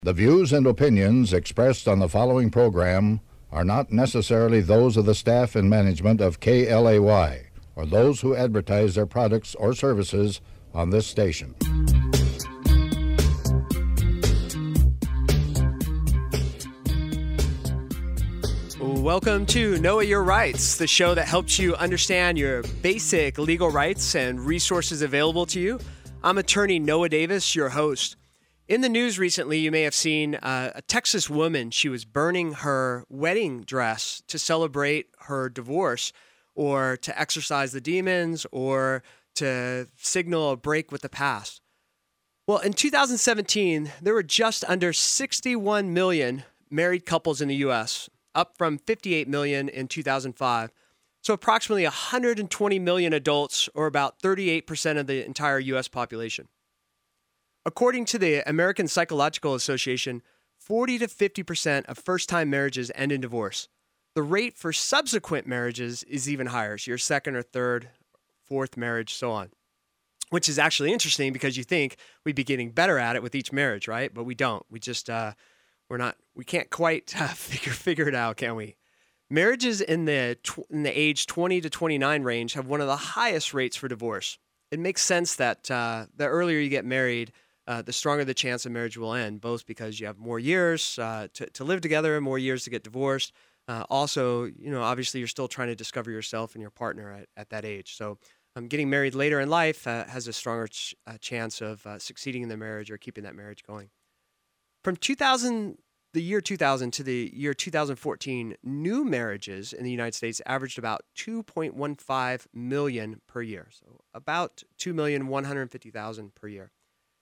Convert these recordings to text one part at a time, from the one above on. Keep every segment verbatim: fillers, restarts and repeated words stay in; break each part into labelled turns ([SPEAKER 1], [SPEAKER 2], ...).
[SPEAKER 1] The views and opinions expressed on the following program are not necessarily those of the staff and management of K L A Y or those who advertise their products or services on this station.
[SPEAKER 2] Welcome to Know Your Rights, the show that helps you understand your basic legal rights and resources available to you. I'm attorney Noah Davis, your host. In the news recently, you may have seen uh, a Texas woman. She was burning her wedding dress to celebrate her divorce or to exorcise the demons or to signal a break with the past. Well, in two thousand seventeen, there were just under sixty-one million married couples in the U S, up from fifty-eight million in two thousand five. So approximately one hundred twenty million adults, or about thirty-eight percent of the entire U S population. According to the American Psychological Association, forty to fifty percent of first-time marriages end in divorce. The rate for subsequent marriages is even higher. So your second or third, fourth marriage, so on. Which is actually interesting because you think we'd be getting better at it with each marriage, right? But we don't. We just, uh, we're not, we can't quite uh, figure figure it out, can we? Marriages in the tw- in the age twenty to twenty-nine range have one of the highest rates for divorce. It makes sense that uh, the earlier you get married, Uh, the stronger the chance of marriage will end, both because you have more years uh, to, to live together and more years to get divorced. Uh, also, you know, obviously you're still trying to discover yourself and your partner at, at that age. So um, getting married later in life uh, has a stronger ch- uh, chance of uh, succeeding in the marriage or keeping that marriage going. From two thousand, the year two thousand to the year two thousand fourteen, new marriages in the United States averaged about two point one five million per year. So about two million one hundred fifty thousand per year.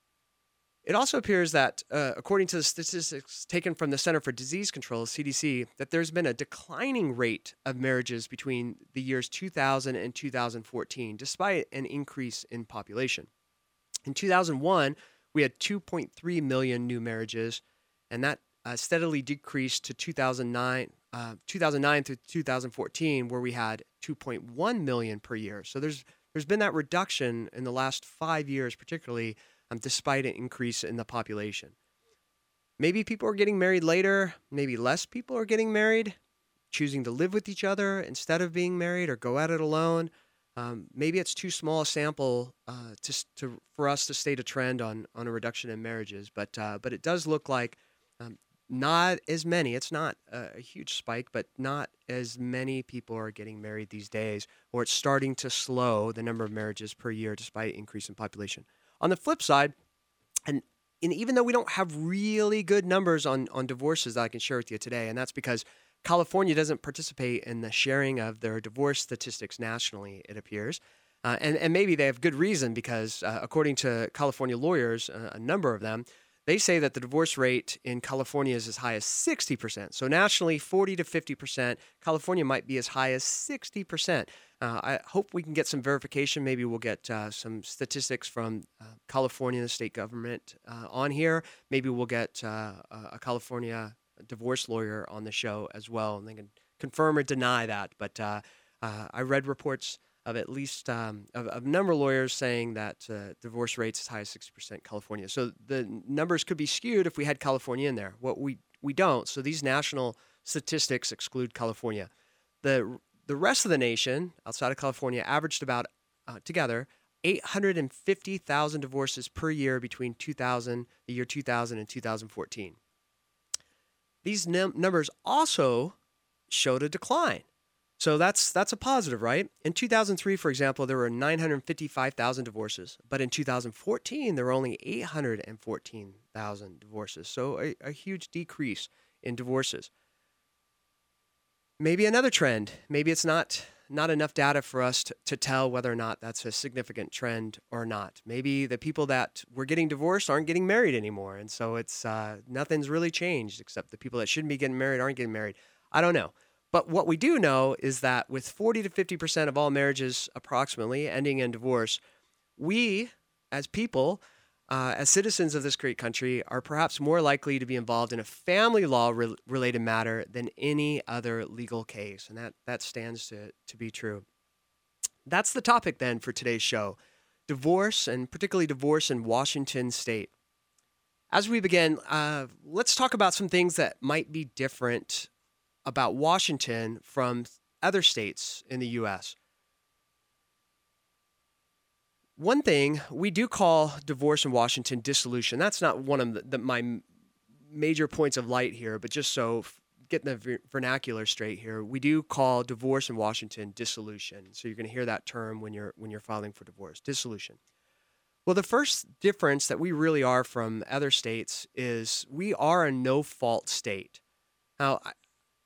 [SPEAKER 2] It also appears that, uh, according to the statistics taken from the Center for Disease Control, C D C, that there's been a declining rate of marriages between the years two thousand and two thousand fourteen, despite an increase in population. In two thousand one, we had two point three million new marriages, and that uh, steadily decreased to two thousand nine, uh, two thousand nine through two thousand fourteen, where we had two point one million per year. So there's there's been that reduction in the last five years, particularly, Um, despite an increase in the population. Maybe people are getting married later. Maybe less people are getting married, choosing to live with each other instead of being married or go at it alone. Um, maybe it's too small a sample uh, to, to for us to state a trend on on a reduction in marriages, but uh, but it does look like um, not as many. It's not a, a huge spike, but not as many people are getting married these days, or it's starting to slow the number of marriages per year despite increase in population. On the flip side, and, and even though we don't have really good numbers on, on divorces that I can share with you today, and that's because California doesn't participate in the sharing of their divorce statistics nationally, it appears. Uh, and, and maybe they have good reason because, uh, according to California lawyers, uh, a number of them, they say that the divorce rate in California is as high as sixty percent. So nationally, forty to fifty percent. California might be as high as sixty percent. Uh, I hope we can get some verification. Maybe we'll get uh, some statistics from uh, California, the state government, uh, on here. Maybe we'll get uh, a California divorce lawyer on the show as well, and they can confirm or deny that. But uh, uh, I read reports of at least um, of, of a number of lawyers saying that uh, divorce rates as high as sixty percent in California. So the numbers could be skewed if we had California in there. What we we don't. So these national statistics exclude California. The The rest of the nation, outside of California, averaged about, uh, together, eight hundred fifty thousand divorces per year between two thousand, the year two thousand and two thousand fourteen. These num- numbers also showed a decline. So that's that's a positive, right? In two thousand three, for example, there were nine hundred fifty-five thousand divorces. But in two thousand fourteen, there were only eight hundred fourteen thousand divorces. So a, a huge decrease in divorces. Maybe another trend. Maybe it's not not enough data for us to, to tell whether or not that's a significant trend or not. Maybe the people that were getting divorced aren't getting married anymore, and so it's uh, nothing's really changed except the people that shouldn't be getting married aren't getting married. I don't know. But what we do know is that with forty to fifty percent of all marriages approximately ending in divorce, we as people uh, as citizens of this great country, are perhaps more likely to be involved in a family law re- related matter than any other legal case. And that, that stands to, to be true. That's the topic then for today's show. Divorce, and particularly divorce in Washington state. As we begin, uh, let's talk about some things that might be different about Washington from other states in the U S. One thing, we do call divorce in Washington dissolution. That's not one of the, the, my major points of light here, but just so getting the ver- vernacular straight here, we do call divorce in Washington dissolution. So you're going to hear that term when you're when you're filing for divorce, dissolution. Well, the first difference that we really are from other states is we are a no-fault state. Now, I,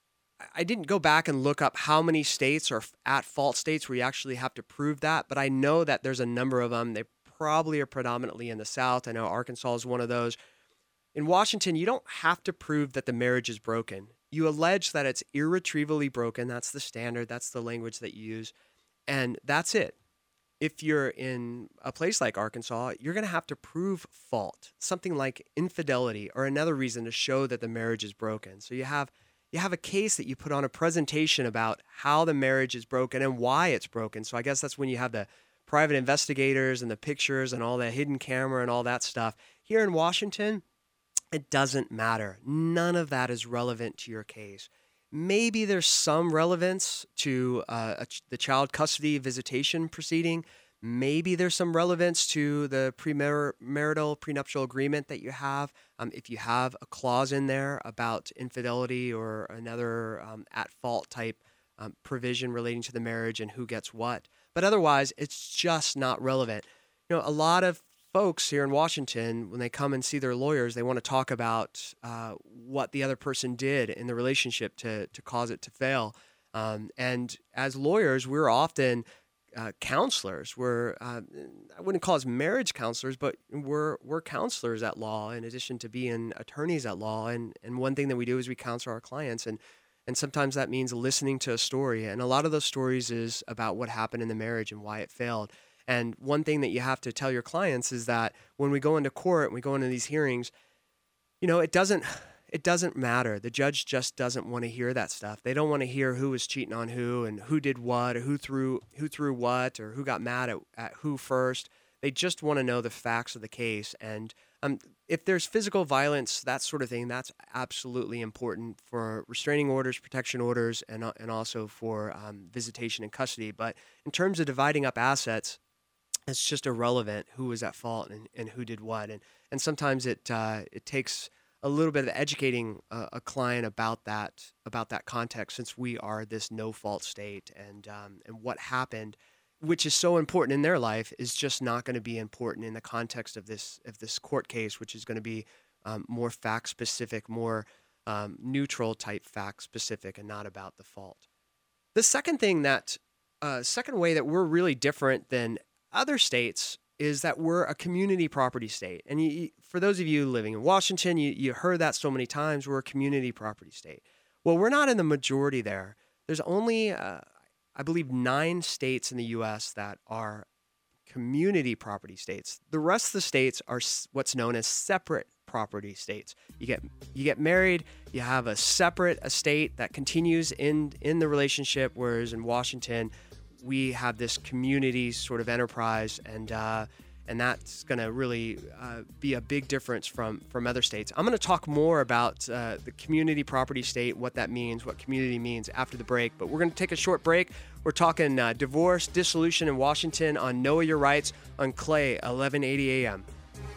[SPEAKER 2] I didn't go back and look up how many states are at-fault states where you actually have to prove that, but I know that there's a number of them. They probably are predominantly in the South. I know Arkansas is one of those. In Washington, you don't have to prove that the marriage is broken. You allege that it's irretrievably broken. That's the standard. That's the language that you use. And that's it. If you're in a place like Arkansas, you're going to have to prove fault, something like infidelity or another reason to show that the marriage is broken. So you have you have a case that you put on a presentation about how the marriage is broken and why it's broken. So I guess that's when you have the private investigators and the pictures and all the hidden camera and all that stuff. Here in Washington, it doesn't matter. None of that is relevant to your case. Maybe there's some relevance to uh, a, the child custody visitation proceeding. Maybe there's some relevance to the premarital prenuptial agreement that you have. Um, if you have a clause in there about infidelity or another um, at-fault type um, provision relating to the marriage and who gets what. But otherwise, it's just not relevant. You know, a lot of folks here in Washington, when they come and see their lawyers, they want to talk about uh, what the other person did in the relationship to to cause it to fail. Um, and as lawyers, we're often uh, counselors. We're uh, I wouldn't call us marriage counselors, but we're we're counselors at law in addition to being attorneys at law. And and one thing that we do is we counsel our clients, and and sometimes that means listening to a story. And a lot of those stories is about what happened in the marriage and why it failed. And one thing that you have to tell your clients is that when we go into court and we go into these hearings, you know, it doesn't it doesn't matter. The judge just doesn't want to hear that stuff. They don't want to hear who was cheating on who and who did what or who threw who threw what or who got mad at, at who first. They just want to know the facts of the case. And um, if there's physical violence, that sort of thing, that's absolutely important for restraining orders, protection orders, and and also for um, visitation and custody. But in terms of dividing up assets, it's just irrelevant who was at fault and, and who did what. And and sometimes it uh, it takes a little bit of educating a, a client about that about that context, since we are this no-fault state, and um, and what happened, which is so important in their life, is just not going to be important in the context of this of this court case, which is going to be um, more fact-specific, more um, neutral type fact-specific, and not about the fault. The second thing that uh, second way that we're really different than other states is that we're a community property state. And you, for those of you living in Washington, you, you heard that so many times, we're a community property state. Well, we're not in the majority there. There's only, uh, I believe, nine states in the U S that are community property states. The rest of the states are what's known as separate property states. You get you get married, you have a separate estate that continues in, in the relationship, whereas in Washington, we have this community sort of enterprise, and uh, and that's going to really uh, be a big difference from, from other states. I'm going to talk more about uh, the community property state, what that means, what community means after the break, but we're going to take a short break. We're talking uh, divorce, dissolution in Washington on Know Your Rights on Clay, eleven eighty A M.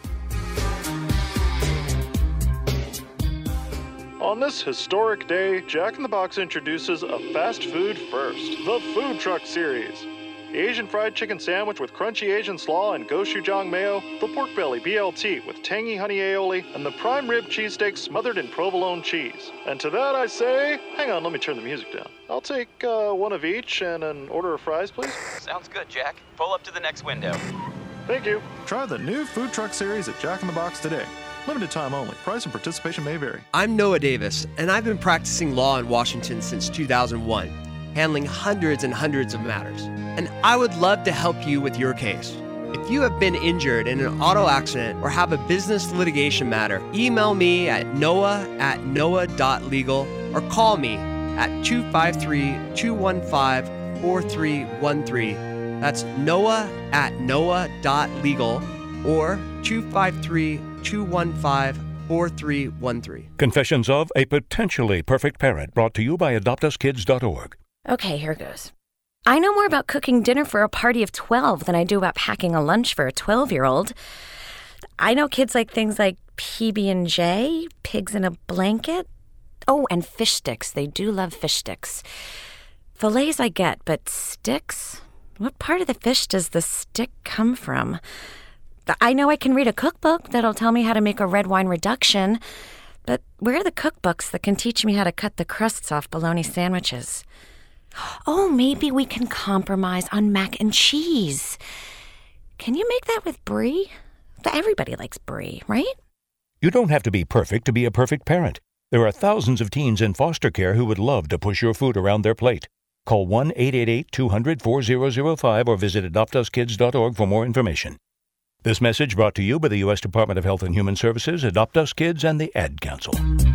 [SPEAKER 3] On this historic day, Jack in the Box introduces a fast food first, the Food Truck Series. The Asian fried chicken sandwich with crunchy Asian slaw and gochujang mayo, the pork belly B L T with tangy honey aioli, and the prime rib cheesesteak smothered in provolone cheese. And to that I say, hang on, let me turn the music down. I'll take uh, one of each and an order of fries, please.
[SPEAKER 4] Sounds good, Jack. Pull up to the next window.
[SPEAKER 3] Thank you. Try the new Food Truck Series at Jack in the Box today. Limited time only. Price and participation may vary.
[SPEAKER 2] I'm Noah Davis, and I've been practicing law in Washington since two thousand one, handling hundreds and hundreds of matters. And I would love to help you with your case. If you have been injured in an auto accident or have a business litigation matter, email me at noah at noah dot legal or call me at two five three, two one five, four three one three. That's noah at noah dot legal or two five three, two one five, four three one three.
[SPEAKER 5] Confessions of a Potentially Perfect Parent, brought to you by adopt us kids dot org.
[SPEAKER 6] Okay, here goes. I know more about cooking dinner for a party of twelve than I do about packing a lunch for a twelve-year-old. I know kids like things like P B and J, pigs in a blanket. Oh, and fish sticks. They do love fish sticks. Fillets I get, but sticks? What part of the fish does the stick come from? I know I can read a cookbook that'll tell me how to make a red wine reduction, but where are the cookbooks that can teach me how to cut the crusts off bologna sandwiches? Oh, maybe we can compromise on mac and cheese. Can you make that with brie? Everybody likes brie, right?
[SPEAKER 5] You don't have to be perfect to be a perfect parent. There are thousands of teens in foster care who would love to push your food around their plate. Call one eight eight eight, two hundred, four zero zero five or visit adopt us kids dot org for more information. This message brought to you by the U S Department of Health and Human Services, Adopt Us Kids, and the Ad Council.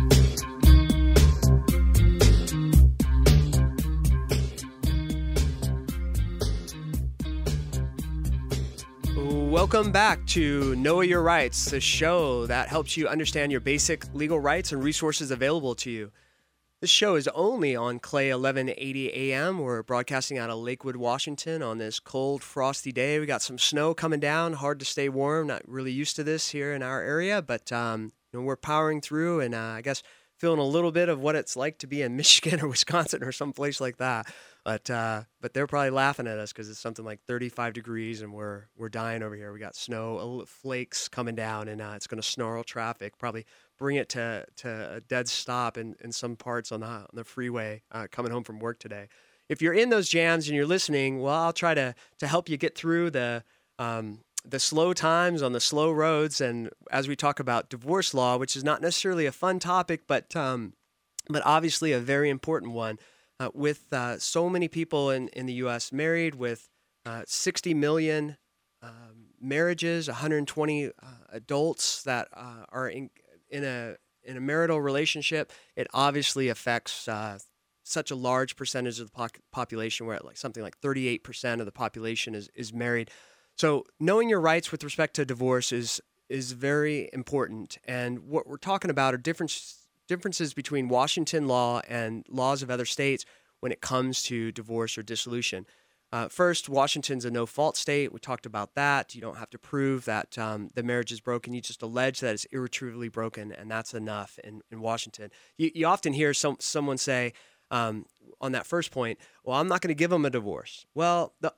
[SPEAKER 2] Welcome back to Know Your Rights, the show that helps you understand your basic legal rights and resources available to you. This show is only on Clay eleven eighty A M. We're broadcasting out of Lakewood, Washington on this cold, frosty day. We got some snow coming down, hard to stay warm. Not really used to this here in our area, but um, you know, we're powering through and uh, I guess feeling a little bit of what it's like to be in Michigan or Wisconsin or someplace like that. But uh, but they're probably laughing at us because it's something like thirty-five degrees and we're we're dying over here. We got snow flakes coming down and uh, it's going to snarl traffic, probably bring it to, to a dead stop in, in some parts on the on the freeway uh, coming home from work today. If you're in those jams and you're listening, well, I'll try to to help you get through the um, the slow times on the slow roads. And as we talk about divorce law, which is not necessarily a fun topic, but um, but obviously a very important one. Uh, with uh, so many people in, in the U S married, with uh, sixty million um, marriages, one hundred twenty uh, adults that uh, are in in a in a marital relationship, it obviously affects uh, such a large percentage of the po- population, where like something like thirty-eight percent of the population is is married. So knowing your rights with respect to divorce is is very important. And what we're talking about are different. differences between Washington law and laws of other states when it comes to divorce or dissolution. Uh, first, Washington's a no-fault state. We talked about that. You don't have to prove that um, the marriage is broken. You just allege that it's irretrievably broken, and that's enough in, in Washington. You, you often hear some someone say um, on that first point, well, I'm not going to give them a divorce. Well, the,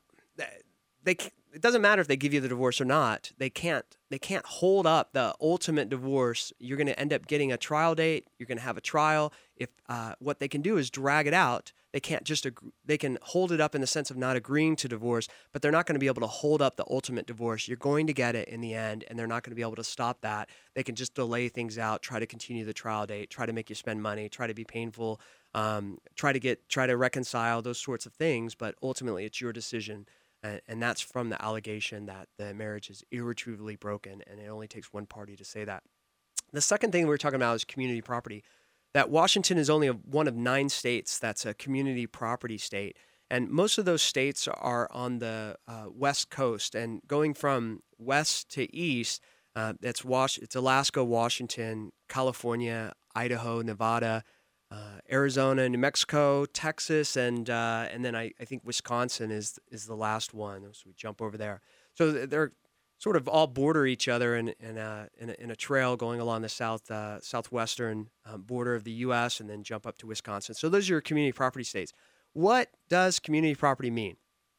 [SPEAKER 2] they it doesn't matter if they give you the divorce or not. They can't they can't hold up the ultimate divorce. You're going to end up getting a trial date. You're going to have a trial. If uh, what they can do is drag it out, they can't just agree, they can hold it up in the sense of not agreeing to divorce, but they're not going to be able to hold up the ultimate divorce. You're going to get it in the end, and they're not going to be able to stop that. They can just delay things out, try to continue the trial date, try to make you spend money, try to be painful, um, try to get try to reconcile, those sorts of things. But ultimately, it's your decision. And that's from the allegation that the marriage is irretrievably broken, and it only takes one party to say that. The second thing we're talking about is community property, that Washington is only a, one of nine states that's a community property state. And most of those states are on the uh, West Coast. And going from west to east, uh, it's, Was- it's Alaska, Washington, California, Idaho, Nevada, Uh, Arizona, New Mexico, Texas, and uh, and then I, I think Wisconsin is is the last one. So we jump over there. So they're sort of all border each other in in a, in a, in a trail going along the south uh, southwestern um, border of the U S and then jump up to Wisconsin. So those are your community property states. What does community property mean?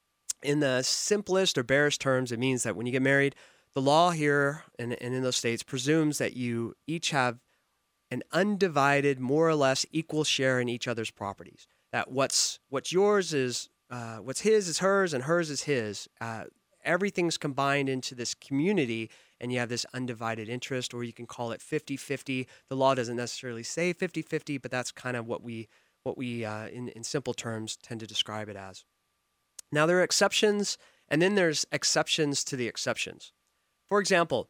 [SPEAKER 2] In the simplest or barest terms, it means that when you get married, the law here and, and in those states presumes that you each have an undivided, more or less equal share in each other's properties. That what's what's yours is uh, what's his is hers, and hers is his. Uh, everything's combined into this community, and you have this undivided interest, or you can call it fifty-fifty. The law doesn't necessarily say fifty-fifty, but that's kind of what we what we uh, in in simple terms tend to describe it as. Now there are exceptions, and then there's exceptions to the exceptions. For example,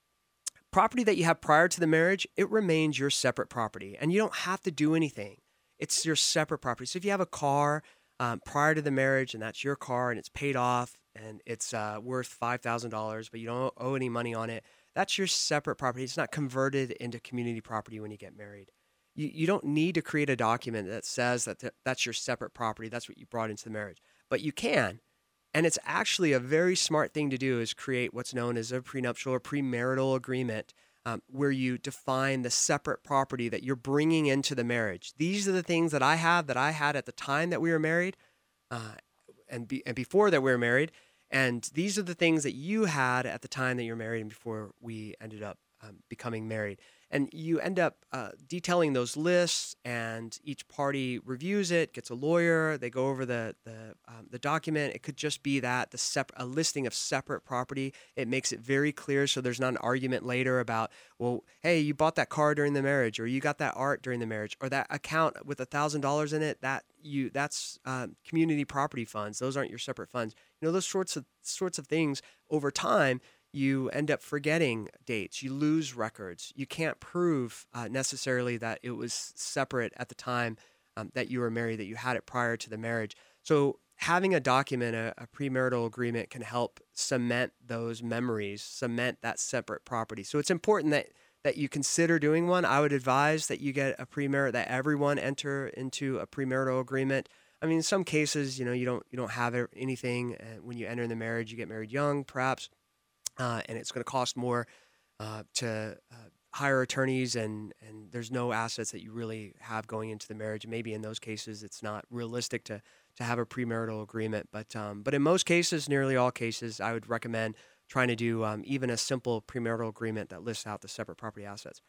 [SPEAKER 2] property that you have prior to the marriage, it remains your separate property, and you don't have to do anything. It's your separate property. So if you have a car um, prior to the marriage, and that's your car, and it's paid off, and it's uh, worth five thousand dollars, but you don't owe any money on it, That's your separate property. It's not converted into community property when you get married. You, you don't need to create a document that says that th- that's your separate property. That's what you brought into the marriage. But you can. And it's actually a very smart thing to do is create what's known as a prenuptial or premarital agreement um, where you define the separate property that you're bringing into the marriage. These are the things that I have that I had at the time that we were married uh, and, be, and before that we were married. And these are the things that you had at the time that you're married and before we ended up um, becoming married. And you end up uh, detailing those lists, and each party reviews it, gets a lawyer, they go over the the, um, the document. It could just be that, the sep- a listing of separate property. It makes it very clear so there's not an argument later about, well, hey, you bought that car during the marriage, or you got that art during the marriage, or that account with one thousand dollars in it, that you that's um, community property funds. Those aren't your separate funds. You know, those sorts of sorts of things over time, you end up forgetting dates. You lose records. You can't prove uh, necessarily that it was separate at the time um, that you were married, that you had it prior to the marriage. So having a document, a, a premarital agreement, can help cement those memories, cement that separate property. So it's important that that you consider doing one. I would advise that you get a premarital, that everyone enter into a premarital agreement. I mean, in some cases, you know, you don't you don't have anything uh, when you enter in the marriage. You get married young, perhaps. Uh, and it's going to cost more uh, to uh, hire attorneys, and, and there's no assets that you really have going into the marriage. Maybe in those cases, it's not realistic to to have a premarital agreement. But um, but in most cases, nearly all cases, I would recommend trying to do um, even a simple premarital agreement that lists out the separate property assets.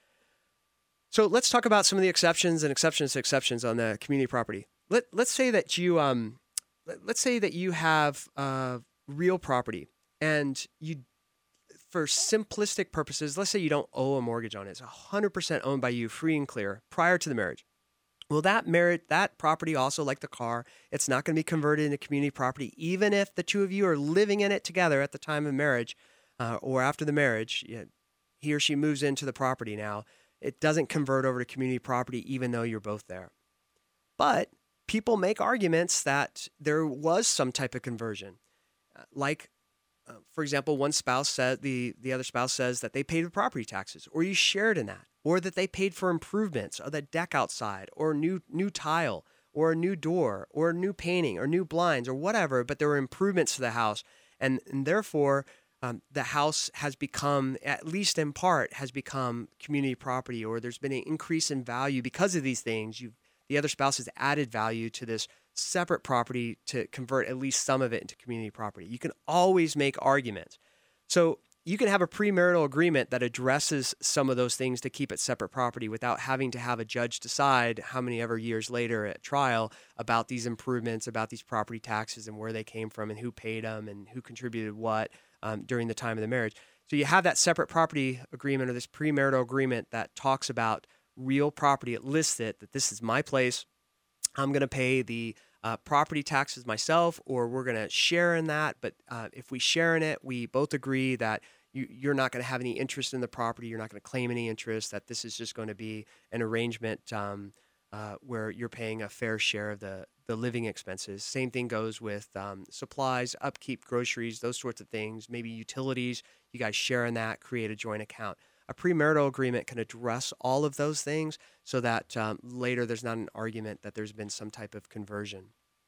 [SPEAKER 2] So let's talk about some of the exceptions and exceptions to exceptions on the community property. Let let's say that you um let's say that you have uh, real property, and you, for simplistic purposes, let's say you don't owe a mortgage on it. It's one hundred percent owned by you, free and clear, prior to the marriage. Well, that merit, that property, also like the car, it's not going to be converted into community property, even if the two of you are living in it together at the time of marriage uh, or after the marriage. You know, he or she moves into the property now. It doesn't convert over to community property, even though you're both there. But people make arguments that there was some type of conversion, uh, like Uh, for example, one spouse said the, the other spouse says that they paid the property taxes, or you shared in that, or that they paid for improvements, or the deck outside, or new new tile, or a new door, or new painting, or new blinds, or whatever. But there were improvements to the house, and, and therefore um, the house has become, at least in part, has become community property, or there's been an increase in value because of these things. You've the other spouse has added value to this separate property to convert at least some of it into community property. You can always make arguments. So you can have a premarital agreement that addresses some of those things to keep it separate property without having to have a judge decide how many ever years later at trial about these improvements, about these property taxes and where they came from and who paid them and who contributed what um, during the time of the marriage. So you have that separate property agreement, or this premarital agreement that talks about real property. It lists it, that this is my place. I'm going to pay the uh, property taxes myself, or we're going to share in that. But uh, if we share in it, we both agree that you, you're not going to have any interest in the property. You're not going to claim any interest, that this is just going to be an arrangement um, uh, where you're paying a fair share of the, the living expenses. Same thing goes with um, supplies, upkeep, groceries, those sorts of things, maybe utilities. You guys share in that, create a joint account. A premarital agreement can address all of those things so that um, later there's not an argument that there's been some type of conversion.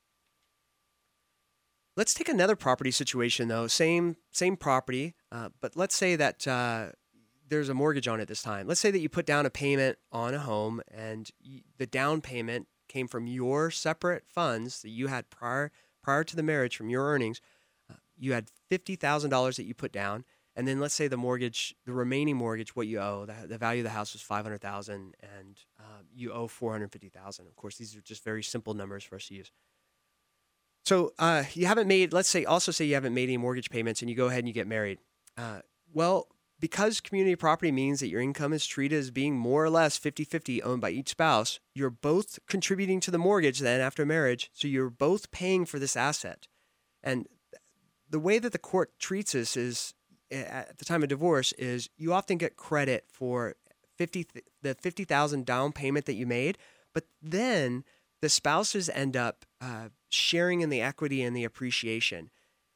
[SPEAKER 2] Let's take another property situation, though. Same same property, uh, but let's say that uh, there's a mortgage on it this time. Let's say that you put down a payment on a home, and you, the down payment came from your separate funds that you had prior prior to the marriage from your earnings. Uh, you had fifty thousand dollars that you put down. And then let's say the mortgage, the remaining mortgage, what you owe, the, the value of the house was five hundred thousand dollars, and uh, you owe four hundred fifty thousand dollars. Of course, these are just very simple numbers for us to use. So uh, you haven't made, let's say, also say you haven't made any mortgage payments, and you go ahead and you get married. Uh, well, because community property means that your income is treated as being more or less fifty-fifty owned by each spouse, you're both contributing to the mortgage then after marriage, so you're both paying for this asset. And the way that the court treats this is, at the time of divorce, is you often get credit for fifty the fifty thousand down payment that you made, but then the spouses end up uh, sharing in the equity and the appreciation.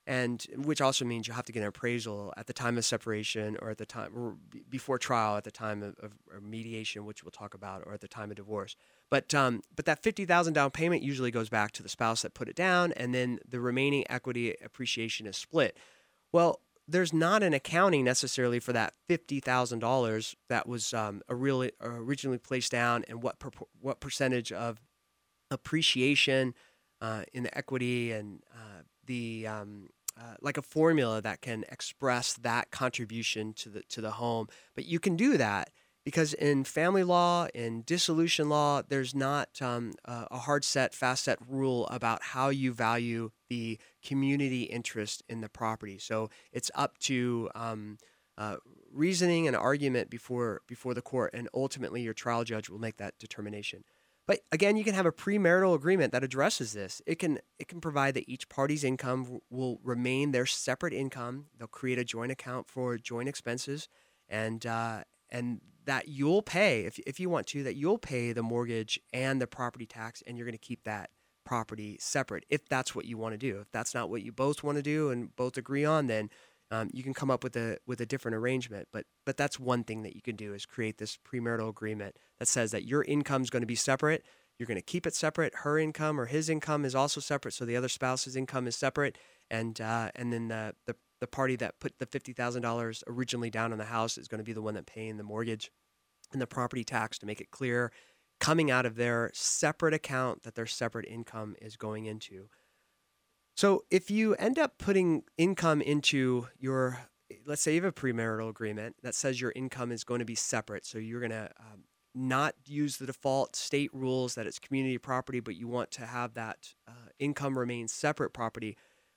[SPEAKER 2] and which also means you have to get an appraisal at the time of separation or at the time or before trial, at the time of, of or mediation, which we'll talk about, or at the time of divorce. But um, but that fifty thousand dollars down payment usually goes back to the spouse that put it down, and then the remaining equity appreciation is split. Well, there's not an accounting necessarily for that fifty thousand dollars that was um, a really, originally placed down, and what per, what percentage of appreciation uh, in the equity and uh, the um, uh, like a formula that can express that contribution to the to the home. But you can do that because in family law, in dissolution law, there's not um, a, a hard set, fast set rule about how you value the community interest in the property. So it's up to um, uh, reasoning and argument before before the court, and ultimately your trial judge will make that determination. But again, you can have a premarital agreement that addresses this. It can it can provide that each party's income will remain their separate income. They'll create a joint account for joint expenses, and uh, and that you'll pay, if if you want to, that you'll pay the mortgage and the property tax, and you're going to keep that property separate if that's what you want to do. If that's not what you both want to do and both agree on, then um, you can come up with a with a different arrangement. But but that's one thing that you can do, is create this premarital agreement that says that your income is going to be separate. You're going to keep it separate. Her income or his income is also separate, so the other spouse's income is separate, and uh, and then the, the the party that put the fifty thousand dollars originally down on the house is going to be the one that paying the mortgage and the property tax, to make it clear, coming out of their separate account that their separate income is going into. So if you end up putting income into your, let's say you have a premarital agreement that says your income is going to be separate, so you're going to um, not use the default state rules that it's community property, but you want to have that uh, income remain separate property.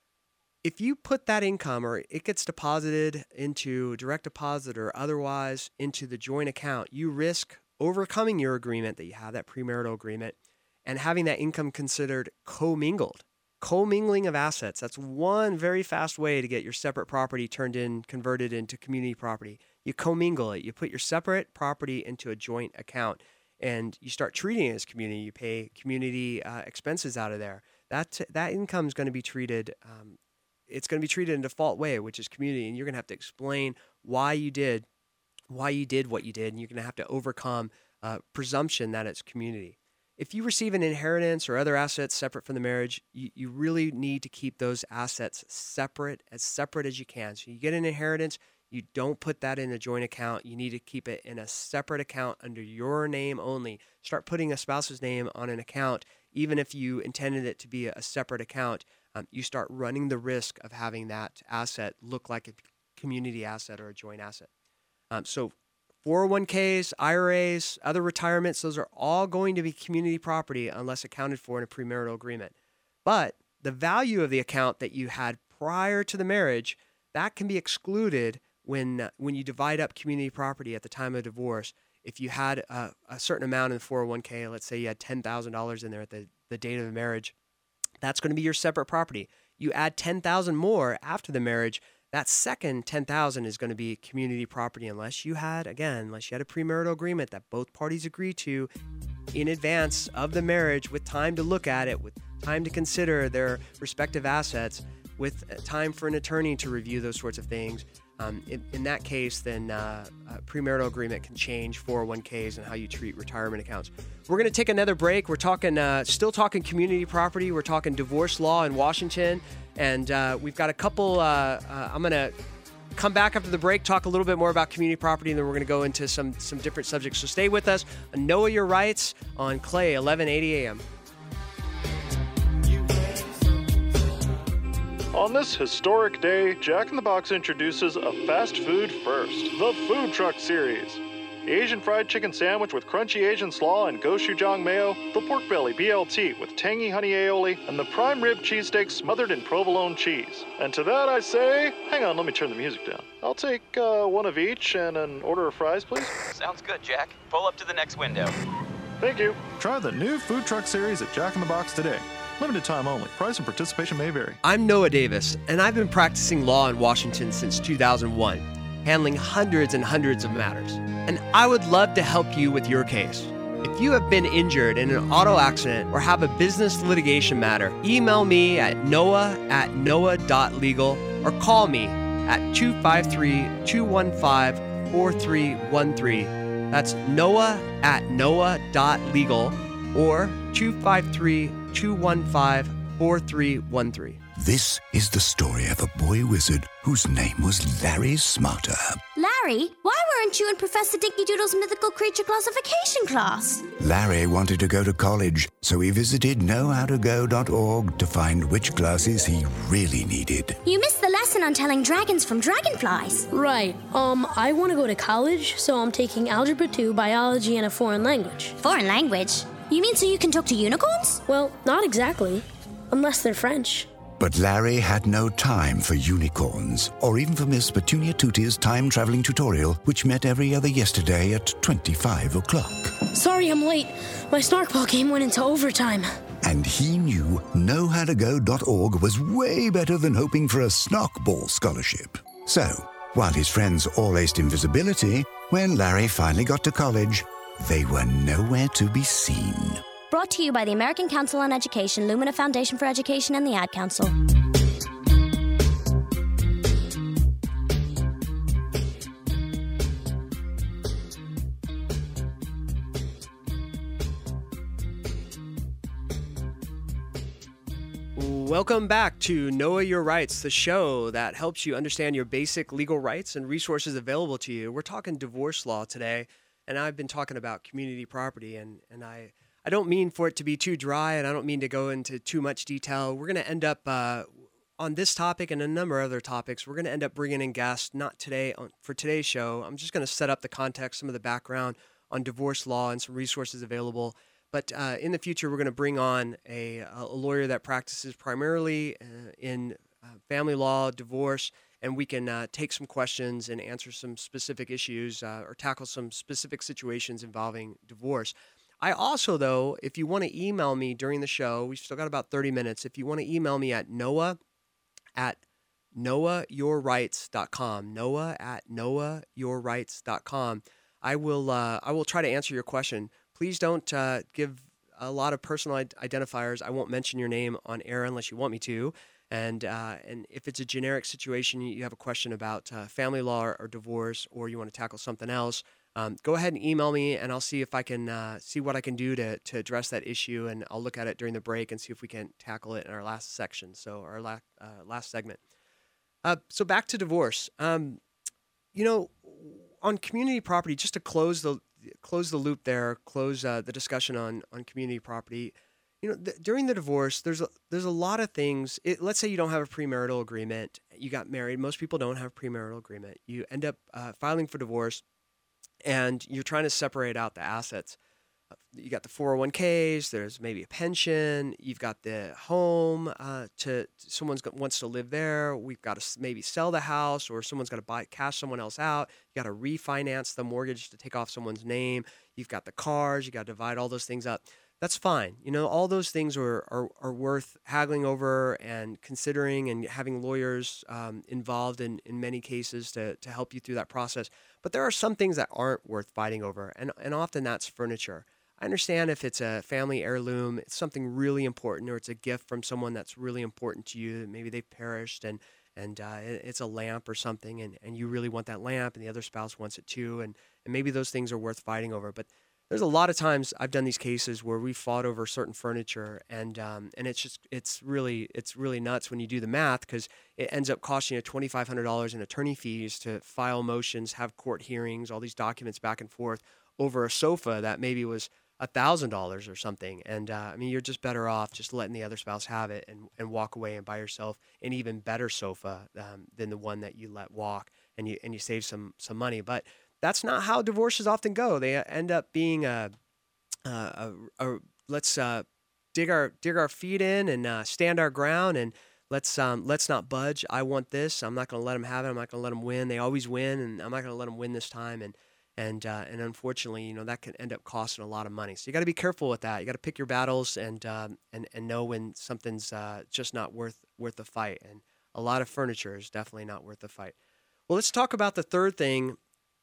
[SPEAKER 2] If you put that income, or it gets deposited into direct deposit or otherwise into the joint account, you risk overcoming your agreement that you have, that premarital agreement, and having that income considered commingled. Commingling of assets. That's one very fast way to get your separate property turned in, converted into community property. You commingle it. You put your separate property into a joint account, and you start treating it as community. You pay community uh, expenses out of there. That that income is going to be treated. Um, it's going to be treated in a default way, which is community, and you're going to have to explain why you did, why you did what you did, and you're going to have to overcome uh, presumption that it's community. If you receive an inheritance or other assets separate from the marriage, you, you really need to keep those assets separate, as separate as you can. So you get an inheritance, you don't put that in a joint account. You need to keep it in a separate account under your name only. Start putting a spouse's name on an account, even if you intended it to be a separate account. Um, you start running the risk of having that asset look like a community asset or a joint asset. Um, so four oh one k's, I R As, other retirements, those are all going to be community property unless accounted for in a premarital agreement. But the value of the account that you had prior to the marriage, that can be excluded when uh, when you divide up community property at the time of divorce. If you had a, a certain amount in the four oh one k, let's say you had ten thousand dollars in there at the, the date of the marriage, that's going to be your separate property. You add ten thousand dollars more after the marriage, that second ten thousand dollars is going to be community property unless you had, again, unless you had a premarital agreement that both parties agree to in advance of the marriage, with time to look at it, with time to consider their respective assets, with time for an attorney to review those sorts of things. Um, in, in that case, then uh, a premarital agreement can change four oh one k's and how you treat retirement accounts. We're going to take another break. We're talking, uh, still talking community property. We're talking divorce law in Washington. And uh, we've got a couple, uh, uh, I'm going to come back after the break, talk a little bit more about community property, and then we're going to go into some, some different subjects. So stay with us. Know Your Rights on Clay, eleven eighty A M.
[SPEAKER 3] On this historic day, Jack in the Box introduces a fast food first, the Food Truck Series. Asian fried chicken sandwich with crunchy Asian slaw and gochujang mayo, the pork belly B L T with tangy honey aioli, and the prime rib cheesesteak smothered in provolone cheese. And to that I say, hang on, let me turn the music down. I'll take uh, one of each and an order of fries, please.
[SPEAKER 4] Sounds good, Jack. Pull up to the next window.
[SPEAKER 3] Thank you. Try the new Food Truck Series at Jack in the Box today. Limited time only. Price and participation may vary.
[SPEAKER 2] I'm Noah Davis, and I've been practicing law in Washington since two thousand one, handling hundreds and hundreds of matters. And I would love to help you with your case. If you have been injured in an auto accident or have a business litigation matter, email me at noah at noah dot legal or call me at two five three, two one five, four three one three. That's noah at noah dot legal or two five three, two one five, four three one three.
[SPEAKER 7] This is the story of a boy wizard whose name was Larry Smarter.
[SPEAKER 8] Larry, why weren't you in Professor Dinky Doodle's mythical creature classification class?
[SPEAKER 7] Larry wanted to go to college, so he visited know how to go dot org to find which classes he really needed.
[SPEAKER 8] You missed the lesson on telling dragons from dragonflies.
[SPEAKER 9] Right. Um, I want to go to college, so I'm taking Algebra two, Biology, and a foreign language.
[SPEAKER 8] Foreign language? You mean so you can talk to unicorns?
[SPEAKER 9] Well, not exactly. Unless they're French.
[SPEAKER 7] But Larry had no time for unicorns, or even for Miss Petunia Tuti's time-traveling tutorial, which met every other yesterday at twenty-five o'clock.
[SPEAKER 9] Sorry I'm late. My Snarkball game went into overtime.
[SPEAKER 7] And he knew know how to go dot org was way better than hoping for a Snarkball scholarship. So, while his friends all aced invisibility, when Larry finally got to college, they were nowhere to be seen.
[SPEAKER 8] Brought to you by the American Council on Education, Lumina Foundation for Education, and the Ad Council.
[SPEAKER 2] Welcome back to Know Your Rights, the show that helps you understand your basic legal rights and resources available to you. We're talking divorce law today, and I've been talking about community property, and, and I... I don't mean for it to be too dry, and I don't mean to go into too much detail. We're going to end up uh, on this topic and a number of other topics. We're going to end up bringing in guests, not today on, for today's show. I'm just going to set up the context, some of the background on divorce law and some resources available. But uh, in the future, we're going to bring on a, a lawyer that practices primarily uh, in uh, family law, divorce, and we can uh, take some questions and answer some specific issues uh, or tackle some specific situations involving divorce. I also, though, if you want to email me during the show, we've still got about thirty minutes. If you want to email me at noah at noah your rights dot com, noah at noah your rights dot com, I will uh, I will try to answer your question. Please don't uh, give a lot of personal identifiers. I won't mention your name on air unless you want me to. And uh, and if it's a generic situation, you have a question about uh, family law or, or divorce, or you want to tackle something else, Um, go ahead and email me, and I'll see if I can uh, see what I can do to to address that issue, and I'll look at it during the break and see if we can tackle it in our last section, so our la- uh, last segment. Uh, so back to divorce. Um, you know, on community property, just to close the close the loop there, close uh, the discussion on on community property. You know, th- during the divorce, there's a, there's a lot of things. It, let's say you don't have a premarital agreement. You got married. Most people don't have a premarital agreement. You end up uh, filing for divorce, and you're trying to separate out the assets. You got the four oh one k's, there's maybe a pension, you've got the home, uh, to someone's got, wants to live there, we've got to maybe sell the house, or someone's got to buy cash someone else out, you got to refinance the mortgage to take off someone's name, you've got the cars, you got to divide all those things up. That's fine. You know, all those things are, are, are worth haggling over and considering, and having lawyers um, involved in, in many cases to, to help you through that process. But there are some things that aren't worth fighting over, and, and often that's furniture. I understand if it's a family heirloom, it's something really important, or it's a gift from someone that's really important to you, maybe they've perished, and and uh, it's a lamp or something, and, and you really want that lamp, and the other spouse wants it too, and, and maybe those things are worth fighting over. But there's a lot of times I've done these cases where we fought over certain furniture, and um, and it's just it's really it's really nuts when you do the math, because it ends up costing you twenty-five hundred dollars in attorney fees to file motions, have court hearings, all these documents back and forth over a sofa that maybe was one thousand dollars or something. And uh, I mean, you're just better off just letting the other spouse have it and, and walk away and buy yourself an even better sofa um, than the one that you let walk, and you and you save some some money. But that's not how divorces often go. They end up being a, a, a, a let's uh, dig our dig our feet in and uh, stand our ground, and let's um, let's not budge. I want this. I'm not going to let them have it. I'm not going to let them win. They always win, and I'm not going to let them win this time. And and uh, and unfortunately, you know, that can end up costing a lot of money. So you got to be careful with that. You got to pick your battles, and um, and and know when something's uh, just not worth worth the fight. And a lot of furniture is definitely not worth the fight. Well, let's talk about the third thing.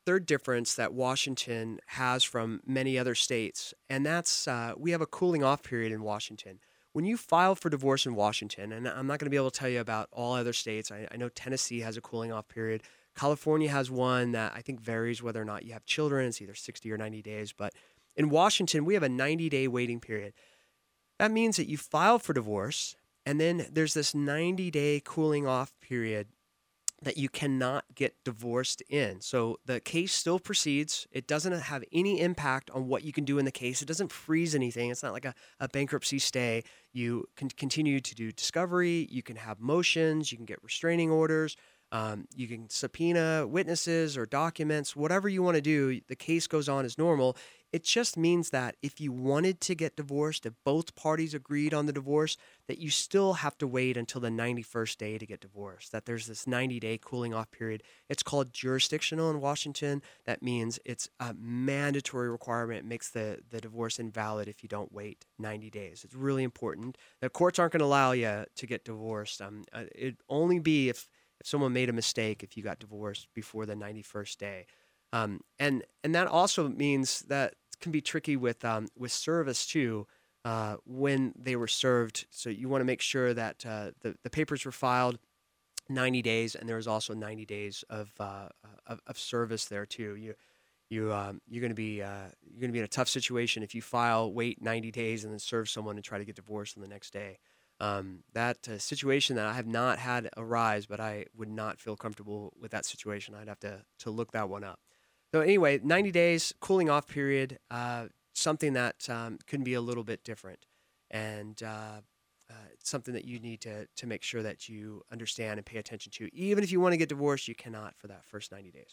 [SPEAKER 2] third difference that Washington has from many other states, and that's uh, we have a cooling off period in Washington. When you file for divorce in Washington, and I'm not going to be able to tell you about all other states. I, I know Tennessee has a cooling off period. California has one that I think varies whether or not you have children. It's either sixty or ninety days. But in Washington, we have a ninety-day waiting period. That means that you file for divorce, and then there's this ninety-day cooling off period that you cannot get divorced in. So the case still proceeds. It doesn't have any impact on what you can do in the case. It doesn't freeze anything. It's not like a, a bankruptcy stay. You can continue to do discovery. You can have motions. You can get restraining orders. Um, you can subpoena witnesses or documents, whatever you want to do. The case goes on as normal. It just means that if you wanted to get divorced, if both parties agreed on the divorce, that you still have to wait until the ninety-first day to get divorced, that there's this ninety-day cooling off period. It's called jurisdictional in Washington. That means it's a mandatory requirement. It makes the, the divorce invalid if you don't wait ninety days. It's really important. The courts aren't going to allow you to get divorced. Um, it'd only be if, if someone made a mistake if you got divorced before the ninety-first day. Um, and and that also means that it can be tricky with um, with service too uh, when they were served. So you want to make sure that uh, the the papers were filed ninety days, and there was also ninety days of uh, of, of service there too. You you um, you're going to be uh, you're going to be in a tough situation if you file, wait ninety days, and then serve someone and try to get divorced on the next day. Um, that uh, situation that I have not had arise, but I would not feel comfortable with that situation. I'd have to to look that one up. So anyway, ninety days, cooling off period, uh, something that um, can be a little bit different, and uh, uh, it's something that you need to to make sure that you understand and pay attention to. Even if you want to get divorced, you cannot for that first ninety days.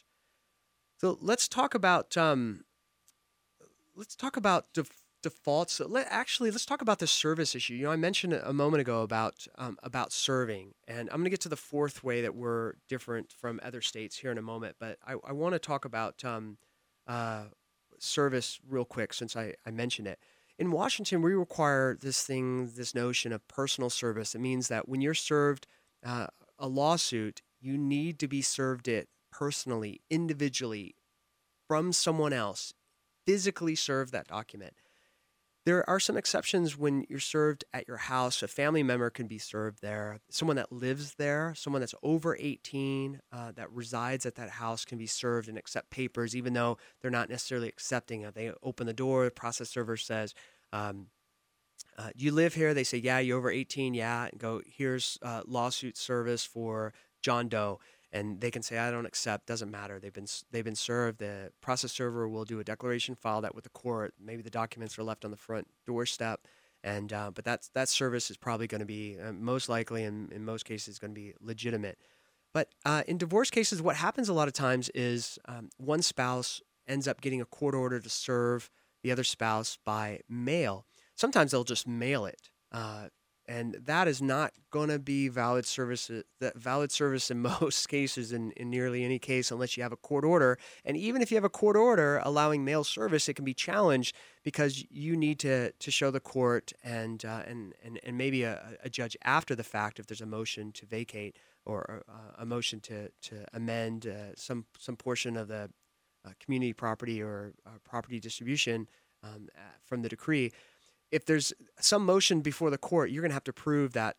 [SPEAKER 2] So let's talk about um, let's talk about def- defaults. Let, actually, let's talk about the service issue. You know, I mentioned a moment ago about um, about serving, and I'm going to get to the fourth way that we're different from other states here in a moment. But I, I want to talk about um, uh, service real quick since I, I mentioned it. In Washington, we require this thing, this notion of personal service. It means that when you're served uh, a lawsuit, you need to be served it personally, individually, from someone else, physically serve that document. There are some exceptions when you're served at your house. A family member can be served there. Someone that lives there, someone that's over eighteen uh, that resides at that house can be served and accept papers, even though they're not necessarily accepting it. They open the door, the process server says, um, uh, do you live here? They say, yeah, you over eighteen? Yeah. And go, here's uh, lawsuit service for John Doe. And they can say, I don't accept, doesn't matter. They've been they've been served. The process server will do a declaration, file that with the court. Maybe the documents are left on the front doorstep. And uh, but that's, that service is probably going to be, uh, most likely, in, in most cases, going to be legitimate. But uh, in divorce cases, what happens a lot of times is um, one spouse ends up getting a court order to serve the other spouse by mail. Sometimes they'll just mail it. Uh, And that is not going to be valid service, that valid service in most cases, in, in nearly any case, unless you have a court order. And even if you have a court order allowing mail service, it can be challenged because you need to to show the court and uh, and, and and maybe a, a judge after the fact if there's a motion to vacate or uh, a motion to to amend uh, some some portion of the uh, community property or uh, property distribution um, uh, from the decree. If there's some motion before the court, you're going to have to prove that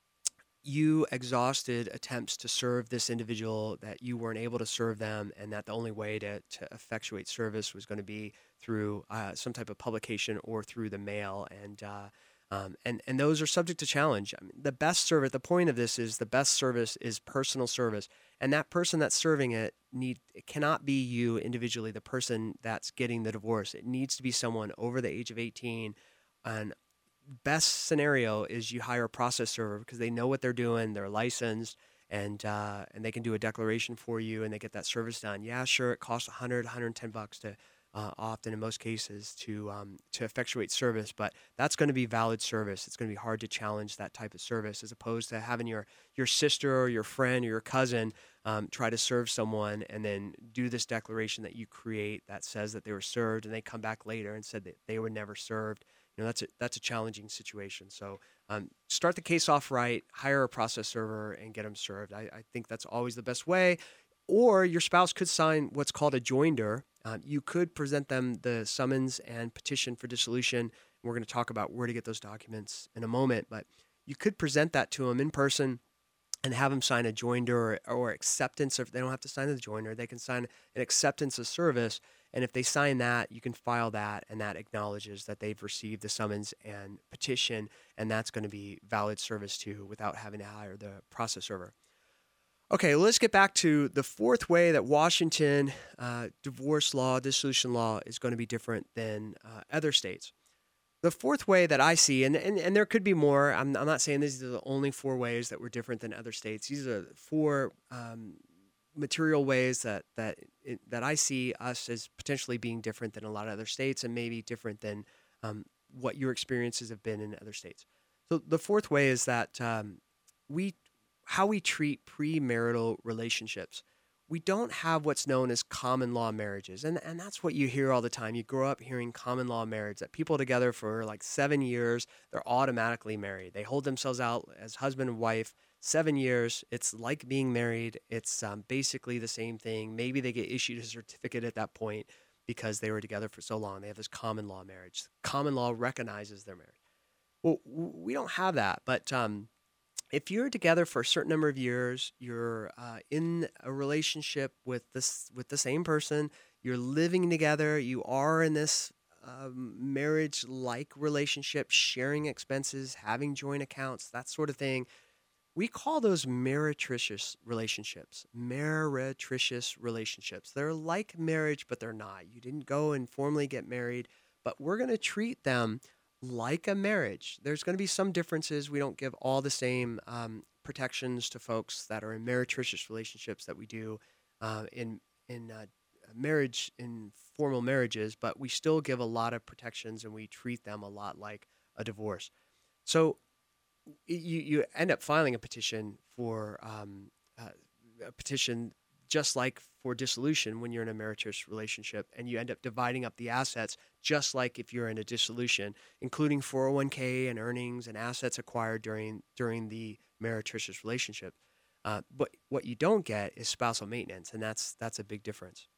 [SPEAKER 2] you exhausted attempts to serve this individual, that you weren't able to serve them, and that the only way to, to effectuate service was going to be through uh, some type of publication or through the mail. And uh, um, and and those are subject to challenge. I mean, the best service, the point of this is the best service is personal service. And that person that's serving it need it cannot be you individually, the person that's getting the divorce. It needs to be someone over the age of eighteen. And best scenario is you hire a process server because they know what they're doing, they're licensed, and uh, and they can do a declaration for you and they get that service done. Yeah, sure, it costs one hundred, one hundred ten bucks to uh, often in most cases to um, to effectuate service, but that's going to be valid service. It's going to be hard to challenge that type of service as opposed to having your your sister or your friend or your cousin um, try to serve someone and then do this declaration that you create that says that they were served, and they come back later and said that they were never served. You know, that's a, that's a challenging situation. So um, start the case off right, hire a process server, and get them served. I, I think that's always the best way. or your spouse could sign what's called a joinder. Um, you could present them the summons and petition for dissolution. We're going to talk about where to get those documents in a moment, but you could present that to them in person and have them sign a joinder or, or acceptance of, they don't have to sign the joinder, they can sign an acceptance of service. And if they sign that, you can file that, and that acknowledges that they've received the summons and petition, and that's going to be valid service too without having to hire the process server. Okay, well, let's get back to the fourth way that Washington uh, divorce law, dissolution law is going to be different than uh, other states. The fourth way that I see, and, and, and there could be more, I'm, I'm not saying these are the only four ways that were different than other states. These are four um, material ways that that it, that I see us as potentially being different than a lot of other states, and maybe different than um, what your experiences have been in other states. So the fourth way is that um, we how we treat premarital relationships. We don't have what's known as common law marriages, and and that's what you hear all the time. You grow up hearing common law marriage, that people together for like seven years, they're automatically married. They hold themselves out as husband and wife. Seven years, it's like being married. It's um, basically the same thing. Maybe they get issued a certificate at that point because they were together for so long. They have this common law marriage. Common law recognizes their marriage. Well, we don't have that. But um, if you're together for a certain number of years, you're uh, in a relationship with this with the same person, you're living together, you are in this um, marriage-like relationship, sharing expenses, having joint accounts, that sort of thing. We call those meretricious relationships, meretricious relationships. They're like marriage, but they're not. You didn't go and formally get married, but we're going to treat them like a marriage. There's going to be some differences. We don't give all the same um, protections to folks that are in meretricious relationships that we do uh, in in uh, marriage, in formal marriages, but we still give a lot of protections, and we treat them a lot like a divorce. So You you end up filing a petition for um, uh, a petition just like for dissolution when you're in a meretricious relationship, and you end up dividing up the assets just like if you're in a dissolution, including four oh one k and earnings and assets acquired during during the meretricious relationship. Uh, but what you don't get is spousal maintenance, and that's that's a big difference.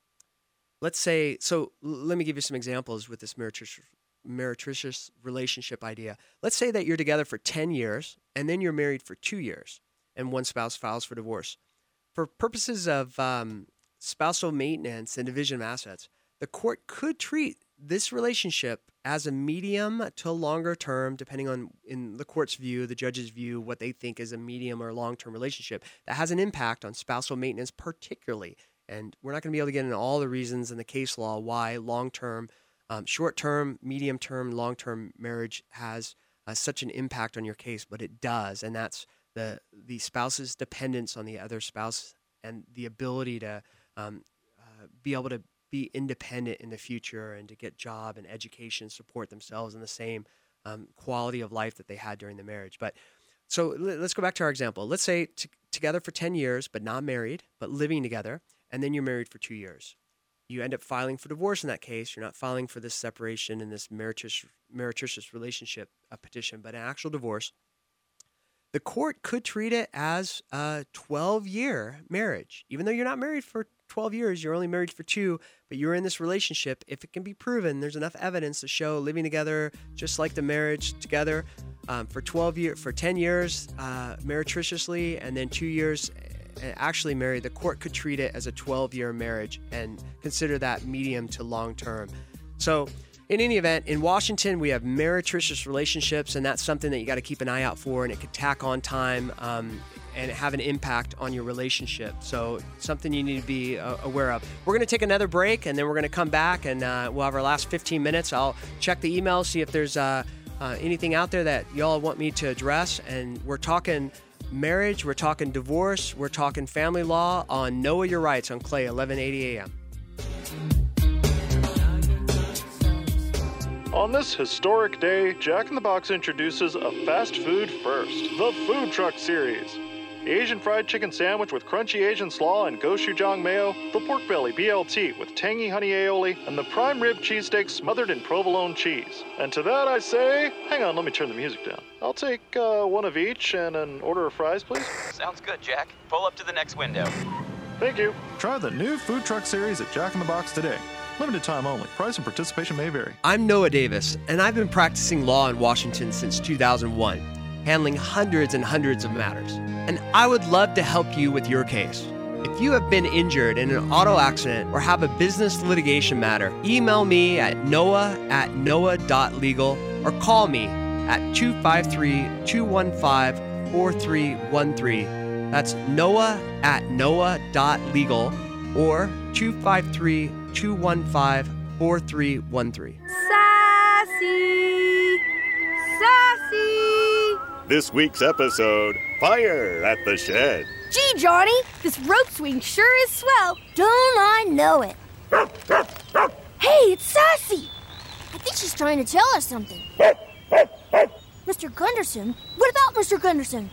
[SPEAKER 2] Let's say so. Let me give you some examples with this meretricious. meretricious relationship idea. Let's say that you're together for ten years and then you're married for two years and one spouse files for divorce. For purposes of um, spousal maintenance and division of assets, the court could treat this relationship as a medium to longer term, depending on, in the court's view, the judge's view, what they think is a medium or long-term relationship that has an impact on spousal maintenance particularly. And we're not going to be able to get into all the reasons in the case law why long-term Um, short-term, medium-term, long-term marriage has uh, such an impact on your case, but it does, and that's the the spouse's dependence on the other spouse and the ability to um, uh, be able to be independent in the future and to get job and education, support themselves in the same um, quality of life that they had during the marriage. But so let's go back to our example. Let's say t- together for ten years, but not married, but living together, and then you're married for two years. You end up filing for divorce in that case. You're not filing for this separation and this meretricious, meretricious relationship uh, petition, but an actual divorce. The court could treat it as a twelve-year marriage. Even though you're not married for twelve years, you're only married for two, but you're in this relationship. If it can be proven, there's enough evidence to show living together, just like the marriage together, um, for twelve years, for ten years, uh, meretriciously, and then two years actually married, the court could treat it as a twelve-year marriage and consider that medium to long-term. So in any event, in Washington, we have meretricious relationships, and that's something that you got to keep an eye out for, and it could tack on time um, and have an impact on your relationship. So something you need to be uh, aware of. We're going to take another break, and then we're going to come back, and uh, we'll have our last fifteen minutes. I'll check the email, see if there's uh, uh, anything out there that y'all want me to address, and we're talking marriage, we're talking divorce, we're talking family law on Know Your Rights on Clay, eleven eighty A M.
[SPEAKER 3] On this historic day, Jack in the Box introduces a fast food first, the Food Truck Series. Asian fried chicken sandwich with crunchy Asian slaw and gochujang mayo, the pork belly B L T with tangy honey aioli, and the prime rib cheesesteak smothered in provolone cheese. And to that I say, hang on, let me turn the music down. I'll take uh, one of each and an order of fries, please.
[SPEAKER 4] Sounds good, Jack. Pull up to the next window.
[SPEAKER 3] Thank you. Try the new food truck series at Jack in the Box today. Limited time only. Price and participation may vary.
[SPEAKER 2] I'm Noah Davis, and I've been practicing law in Washington since two thousand one, handling hundreds and hundreds of matters. And I would love to help you with your case. If you have been injured in an auto accident or have a business litigation matter, email me at noah at noah dot legal or call me at two five three, two one five, four three one three. That's noah at noah dot legal or two five three, two one five, four three one three.
[SPEAKER 10] Sassy! Sassy!
[SPEAKER 11] This week's episode, Fire at the Shed.
[SPEAKER 10] Gee, Johnny, this rope swing sure is swell.
[SPEAKER 8] Don't I know it?
[SPEAKER 10] Hey, it's Sassy!
[SPEAKER 8] I think she's trying to tell us something. Mister Gunderson? What about Mister Gunderson?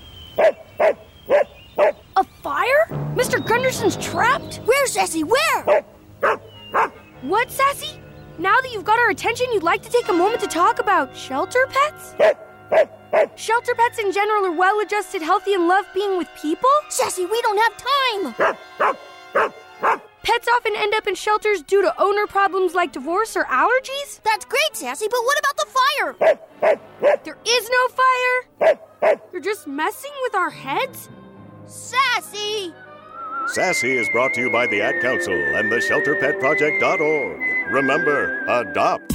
[SPEAKER 10] A fire? Mister Gunderson's trapped?
[SPEAKER 8] Where, Sassy, where?
[SPEAKER 10] What, Sassy? Now that you've got our attention, you'd like to take a moment to talk about shelter pets? Shelter pets in general are well-adjusted, healthy, and love being with people?
[SPEAKER 8] Sassy, we don't have time!
[SPEAKER 10] Pets often end up in shelters due to owner problems like divorce or allergies?
[SPEAKER 8] That's great, Sassy, but what about the fire?
[SPEAKER 10] There is no fire! You're just messing with our heads?
[SPEAKER 8] Sassy!
[SPEAKER 11] Sassy is brought to you by the Ad Council and the shelter pet project dot org. Remember, adopt.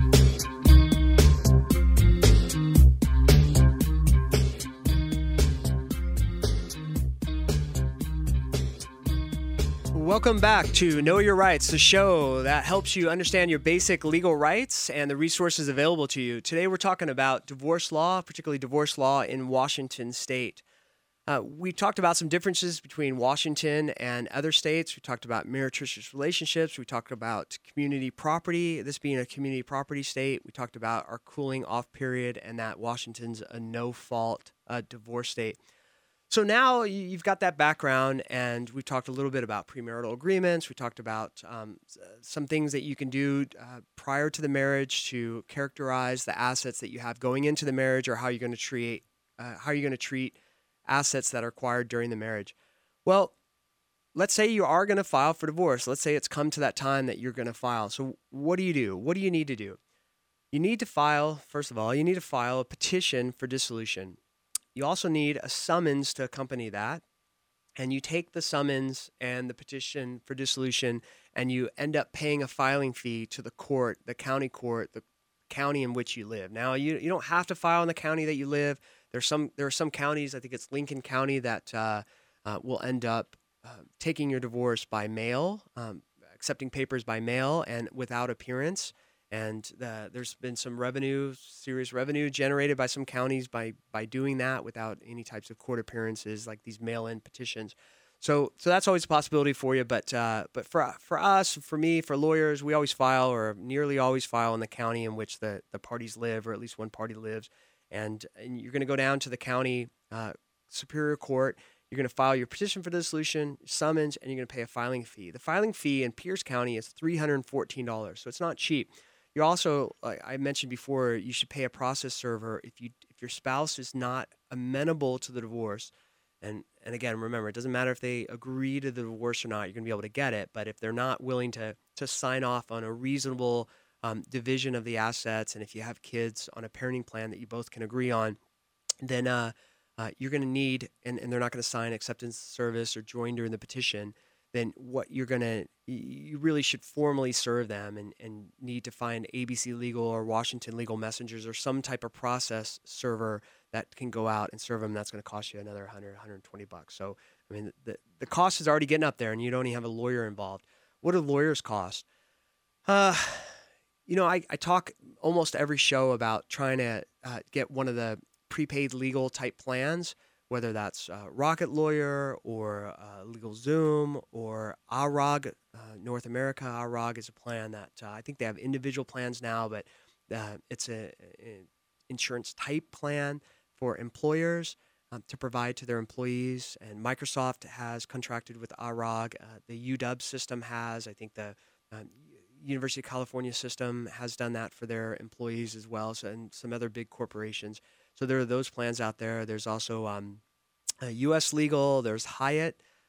[SPEAKER 2] Welcome back to Know Your Rights, the show that helps you understand your basic legal rights and the resources available to you. Today we're talking about divorce law, particularly divorce law in Washington state. Uh, we talked about some differences between Washington and other states. We talked about meretricious relationships. We talked about community property, this being a community property state. We talked about our cooling off period and that Washington's a no-fault uh, divorce state. So now you've got that background, and we talked a little bit about premarital agreements. We talked about um, some things that you can do uh, prior to the marriage to characterize the assets that you have going into the marriage, or how you're going to treat uh, how you're going to treat assets that are acquired during the marriage. Well, let's say you are going to file for divorce. Let's say it's come to that time that you're going to file. So what do you do? What do you need to do? You need to file, first of all, you need to file a petition for dissolution. You also need a summons to accompany that, and you take the summons and the petition for dissolution, and you end up paying a filing fee to the court, the county court, the county in which you live. Now, you you don't have to file in the county that you live. There's some there are some counties, I think it's Lincoln County, that uh, uh, will end up uh, taking your divorce by mail, um, accepting papers by mail and without appearance. And uh, there's been some revenue, serious revenue generated by some counties by by doing that without any types of court appearances, like these mail-in petitions. So so that's always a possibility for you. But uh, but for for us, for me, for lawyers, we always file, or nearly always file, in the county in which the, the parties live, or at least one party lives. And, and you're going to go down to the county uh, Superior Court. You're going to file your petition for dissolution, summons, and you're going to pay a filing fee. The filing fee in Pierce County is three hundred fourteen dollars, so it's not cheap. You're also, like I mentioned before, you should pay a process server if you if your spouse is not amenable to the divorce. And and again, remember, it doesn't matter if they agree to the divorce or not. You're going to be able to get it. But if they're not willing to to sign off on a reasonable um, division of the assets, and if you have kids, on a parenting plan that you both can agree on, then uh, uh, you're going to need, and, and they're not going to sign acceptance service or joinder in the petition, then what you're going to, you really should formally serve them and, and need to find A B C Legal or Washington Legal Messengers or some type of process server that can go out and serve them. That's going to cost you another one hundred, one hundred twenty bucks. So, I mean, the, the cost is already getting up there, and you don't even have a lawyer involved. What do lawyers cost? Uh, you know, I, I talk almost every show about trying to uh, get one of the prepaid legal type plans, whether that's uh, Rocket Lawyer or uh, LegalZoom or A R O G, uh, North America. A R O G is a plan that uh, I think they have individual plans now, but uh, it's a, a insurance type plan for employers um, to provide to their employees. And Microsoft has contracted with A R O G. Uh, the U W system has. I think the uh, University of California system has done that for their employees as well, so, and some other big corporations. So there are those plans out there. There's also um, uh, U S Legal. There's Hyatt.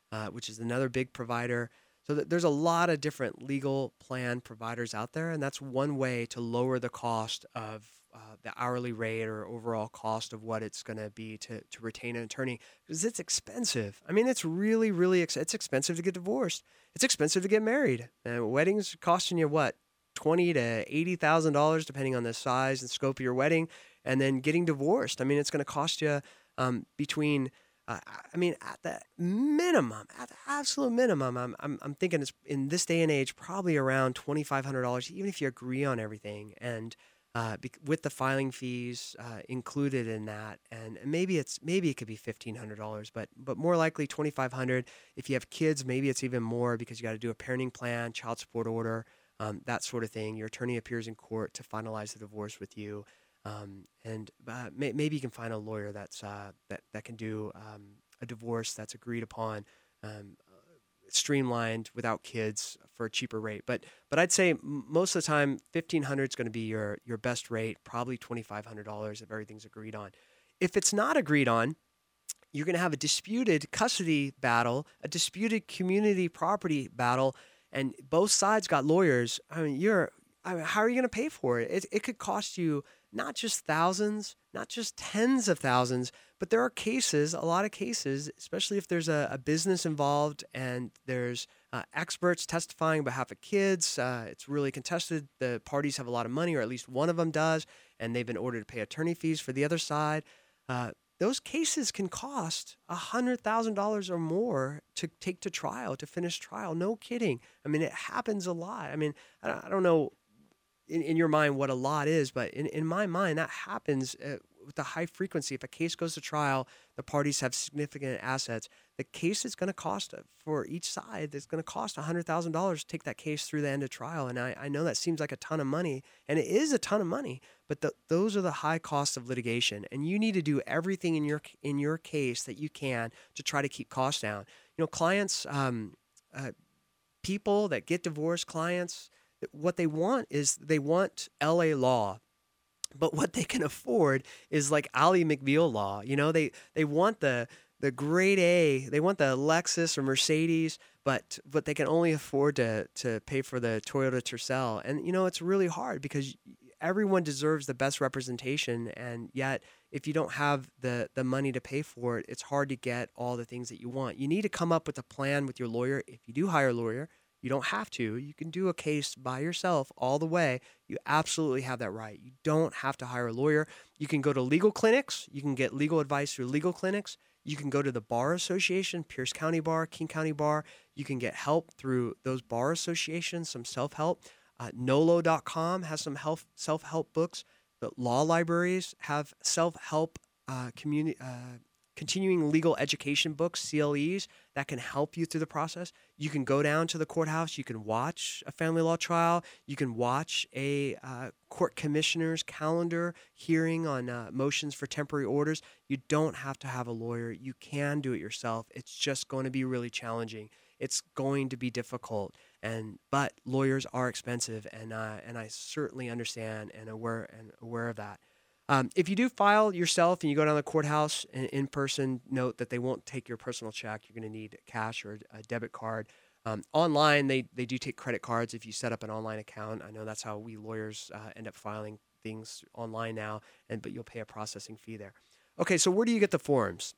[SPEAKER 2] uh, which is another big provider. So th- there's a lot of different legal plan providers out there, and that's one way to lower the cost of uh, the hourly rate or overall cost of what it's going to be to to retain an attorney, because it's expensive. I mean, it's really, really ex- it's expensive to get divorced. It's expensive to get married. And weddings are costing you what, twenty to eighty thousand dollars, depending on the size and scope of your wedding, and then getting divorced. I mean, it's going to cost you um, between. Uh, I mean, at the minimum, at the absolute minimum, I'm I'm I'm thinking it's in this day and age probably around twenty-five hundred dollars, even if you agree on everything, and uh, be, with the filing fees uh, included in that, and maybe it's maybe it could be fifteen hundred dollars, but but more likely twenty-five hundred dollars. If you have kids, maybe it's even more because you got to do a parenting plan, child support order, um, that sort of thing. Your attorney appears in court to finalize the divorce with you. Um, and uh, may, maybe you can find a lawyer that's uh, that that can do um, a divorce that's agreed upon, um, streamlined without kids for a cheaper rate. But but I'd say most of the time, fifteen hundred is going to be your your best rate. Probably twenty five hundred dollars if everything's agreed on. If it's not agreed on, you're going to have a disputed custody battle, a disputed community property battle, and both sides got lawyers. I mean, you're I mean, how are you going to pay for it? It it could cost you not just thousands, not just tens of thousands, but there are cases, a lot of cases, especially if there's a, a business involved and there's uh, experts testifying on behalf of kids. Uh, it's really contested. The parties have a lot of money, or at least one of them does, and they've been ordered to pay attorney fees for the other side. Uh, those cases can cost one hundred thousand dollars or more to take to trial, to finish trial. No kidding. I mean, it happens a lot. I mean, I don't, I don't know In, in your mind what a lot is, but in, in my mind, that happens uh, with a high frequency. If a case goes to trial, the parties have significant assets. The case is going to cost, uh, for each side, it's going to cost one hundred thousand dollars to take that case through the end of trial. And I, I know that seems like a ton of money, and it is a ton of money, but the, those are the high costs of litigation. And you need to do everything in your in your case that you can to try to keep costs down. You know, clients, um, uh, people that get divorced, clients, what they want is they want L A law, but what they can afford is like Ally McBeal law. You know, they they want the the grade A, they want the Lexus or Mercedes, but but they can only afford to to pay for the Toyota Tercel. And you know, it's really hard because everyone deserves the best representation, and yet if you don't have the the money to pay for it, it's hard to get all the things that you want. You need to come up with a plan with your lawyer. If you do hire a lawyer, you don't have to. You can do a case by yourself all the way. You absolutely have that right. You don't have to hire a lawyer. You can go to legal clinics. You can get legal advice through legal clinics. You can go to the Bar Association, Pierce County Bar, King County Bar. You can get help through those bar associations, some self-help. Uh, Nolo dot com has some health, self-help books. The law libraries have self-help uh, community, uh, continuing legal education books, C L Es, that can help you through the process. You can go down to the courthouse. You can watch a family law trial. You can watch a uh, court commissioner's calendar hearing on uh, motions for temporary orders. You don't have to have a lawyer. You can do it yourself. It's just going to be really challenging. It's going to be difficult, and but lawyers are expensive, and uh, and I certainly understand and aware and aware of that. Um, if you do file yourself and you go down to the courthouse in, in person, note that they won't take your personal check. You're going to need cash or a debit card. Um, online, they they do take credit cards if you set up an online account. I know that's how we lawyers uh, end up filing things online now, and but you'll pay a processing fee there. Okay, so where do you get the forms?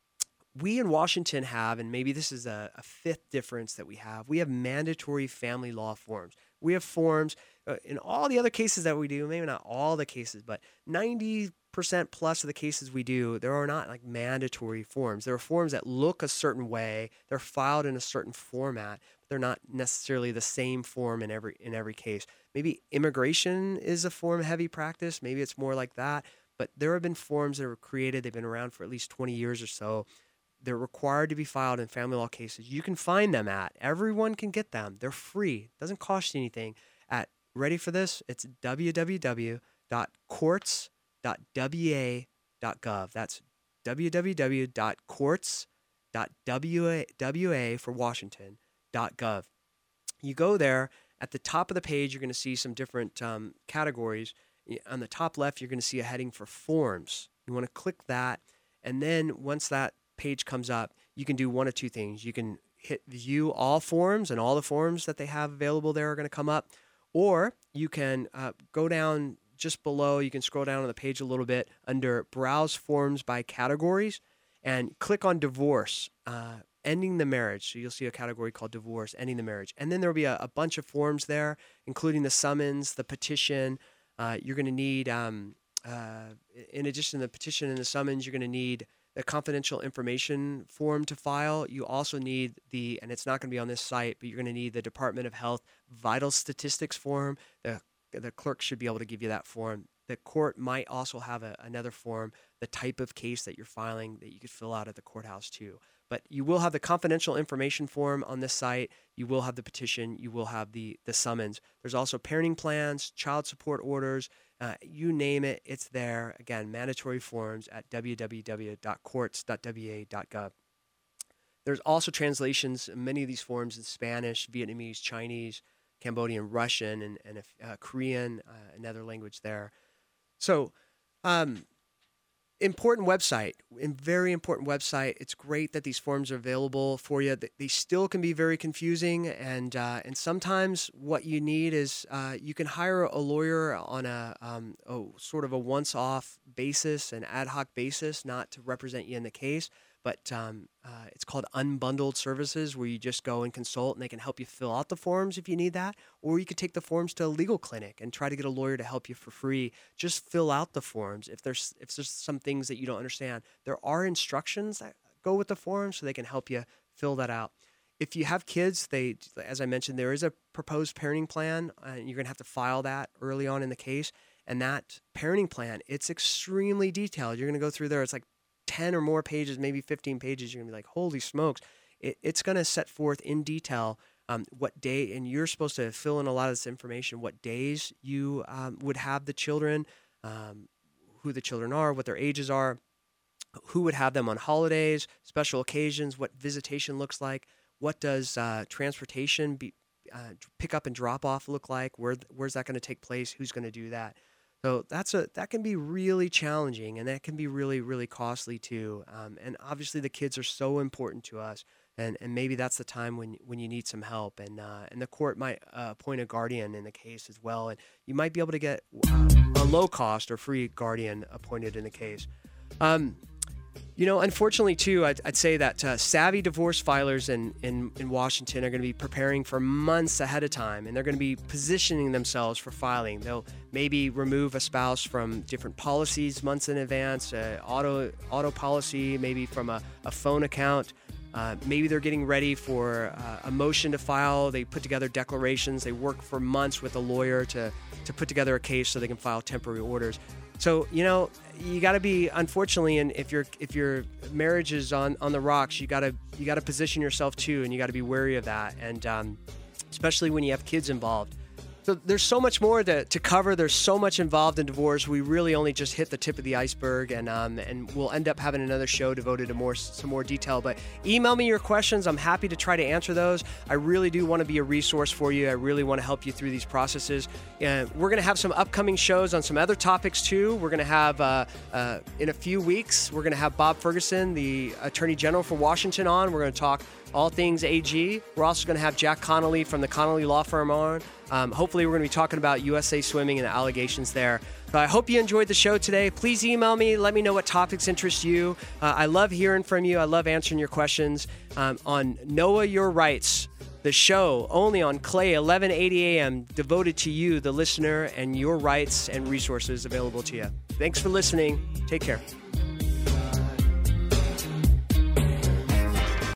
[SPEAKER 2] We in Washington have, and maybe this is a, a fifth difference that we have, we have mandatory family law forms. We have forms uh, in all the other cases that we do, maybe not all the cases, but ninety percent plus of the cases we do, there are not like mandatory forms. There are forms that look a certain way. They're filed in a certain format, but they're not necessarily the same form in every in every case. Maybe immigration is a form heavy practice. Maybe it's more like that. But there have been forms that were created. They've been around for at least twenty years or so. They're required to be filed in family law cases. You can find them at, everyone can get them. They're free. It doesn't cost you anything. At, ready for this? It's w w w dot courts dot w a dot gov. That's w w w dot courts dot w a for Washington dot gov. You go there. At the top of the page, you're going to see some different um, categories. On the top left, you're going to see a heading for forms. You want to click that, and then once that page comes up, you can do one of two things. You can hit view all forms, and all the forms that they have available there are going to come up. Or you can uh, go down just below. You can scroll down on the page a little bit under Browse Forms by Categories and click on Divorce, uh, Ending the Marriage. So you'll see a category called Divorce, Ending the Marriage. And then there will be a, a bunch of forms there, including the summons, the petition. Uh, you're going to need, um, uh, in addition to the petition and the summons, you're going to need the confidential information form to file. You also need the, and it's not going to be on this site, but you're going to need the Department of Health vital statistics form. The, the clerk should be able to give you that form. The court might also have a, another form, the type of case that you're filing, that you could fill out at the courthouse too. But you will have the confidential information form on this site. You will have the petition. You will have the, the summons. There's also parenting plans, child support orders. Uh, you name it, it's there. Again, mandatory forms at w w w dot courts dot w a dot gov. There's also translations, many of these forms in Spanish, Vietnamese, Chinese, Cambodian, Russian, and, and uh, Korean, uh, another language there. So, um, important website, very important website. It's great that these forms are available for you. They still can be very confusing, and uh, and sometimes what you need is uh, you can hire a lawyer on a, um, a sort of a once-off basis, an ad hoc basis, not to represent you in the case. But um, uh, it's called unbundled services, where you just go and consult, and they can help you fill out the forms if you need that. Or you could take the forms to a legal clinic and try to get a lawyer to help you for free. Just fill out the forms. If there's if there's some things that you don't understand, there are instructions that go with the forms, so they can help you fill that out. If you have kids, they, as I mentioned, there is a proposed parenting plan, and you're going to have to file that early on in the case. And that parenting plan, it's extremely detailed. You're going to go through there. It's like ten or more pages, maybe fifteen pages. You're going to be like, holy smokes. It, it's going to set forth in detail um, what day, and you're supposed to fill in a lot of this information, what days you um, would have the children, um, who the children are, what their ages are, who would have them on holidays, special occasions, what visitation looks like, what does uh, transportation, be, uh, pick up and drop off look like, where where's that going to take place, who's going to do that. So that's a that can be really challenging, and that can be really, really costly too. Um, and obviously the kids are so important to us, and, and maybe that's the time when when you need some help. And uh, and the court might uh, appoint a guardian in the case as well, and you might be able to get uh, a low cost or free guardian appointed in the case. Um, You know, unfortunately, too, I'd, I'd say that uh, savvy divorce filers in, in, in Washington are going to be preparing for months ahead of time, and they're going to be positioning themselves for filing. They'll maybe remove a spouse from different policies months in advance, uh, auto auto policy, maybe from a, a phone account. Uh, maybe they're getting ready for uh, a motion to file. They put together declarations. They work for months with a lawyer to, to put together a case so they can file temporary orders. So, you know, you got to be, unfortunately, and if your if your marriage is on, on the rocks, you got to you got to position yourself too, and you got to be wary of that, and um, especially when you have kids involved. So there's so much more to, to cover. There's so much involved in divorce. We really only just hit the tip of the iceberg, and um, and we'll end up having another show devoted to more some more detail. But email me your questions. I'm happy to try to answer those. I really do want to be a resource for you. I really want to help you through these processes. Uh, we're going to have some upcoming shows on some other topics too. We're going to have, uh, uh, in a few weeks, we're going to have Bob Ferguson, the Attorney General for Washington, on. We're going to talk all things A G. We're also going to have Jack Connolly from the Connolly Law Firm on. Um, hopefully, we're going to be talking about U S A Swimming and the allegations there. So I hope you enjoyed the show today. Please email me. Let me know what topics interest you. Uh, I love hearing from you. I love answering your questions um, on Noah Your Rights, the show only on Clay, eleven eighty a.m., devoted to you, the listener, and your rights and resources available to you. Thanks for listening. Take care.